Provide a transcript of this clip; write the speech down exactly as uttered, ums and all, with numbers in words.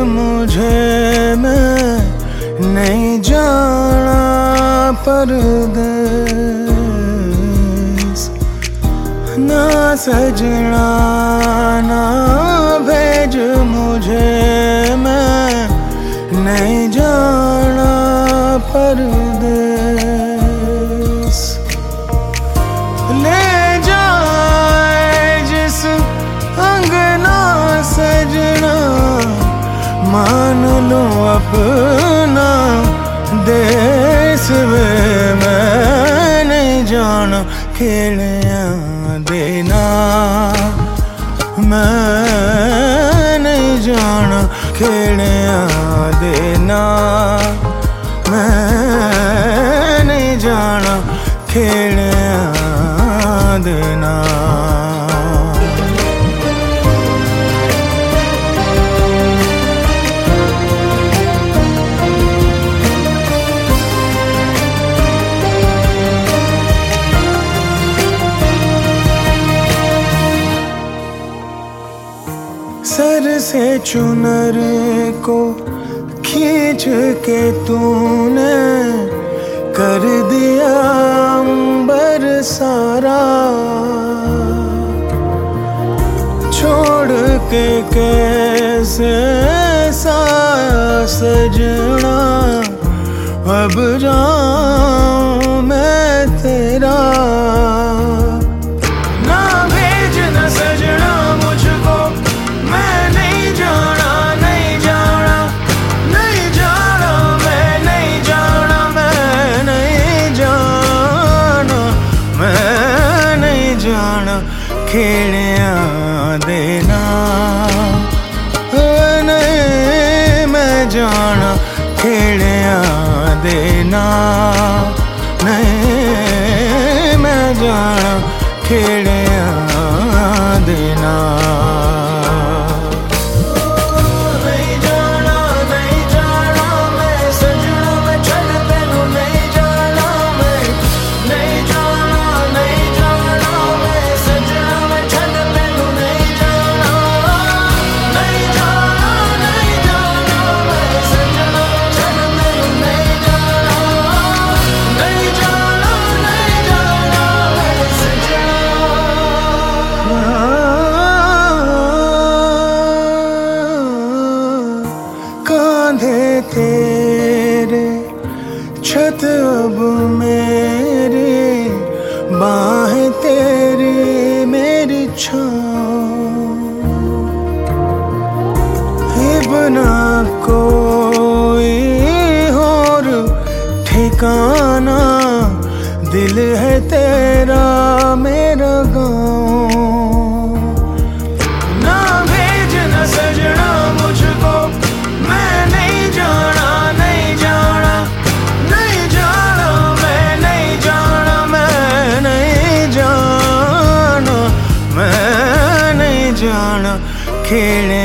मुझे मैं नहीं जाना परदेस। ना सजना ना भेज मुझे मैं नहीं जाना परदेस। ले जाए जिस अंगना सजना मान लो अपना देश में मैं नहीं जाना खेलिया देना। मैं नहीं जाना खेलिया देना। मैं नहीं जाना खेलिया देना। सर से चुनर को खींच के तूने कर दिया अंबर सारा। छोड़ के कैसे साया सजना अब जाऊं मैं तेरा। ना भेज न सजना मुझको मैं नहीं जाना नहीं जाना नहीं जाना मैं नहीं जाना मैं नहीं जाना मैं नहीं जाना खेलिया देना। नहीं मैं जाना खेलिया देना। नहीं मैं जाना खेलिया देना। कांधे तेरे छत अब मेरी बाहें तेरी मेरी छाँव। बिना कोई और ठिकाना दिल है तेरा मेरा गाँव। ना भेज न सजना मुझको मैं नहीं जाना नहीं जाना नहीं जाना मैं नहीं जाना मैं नहीं जाना मैं नहीं जाना खेले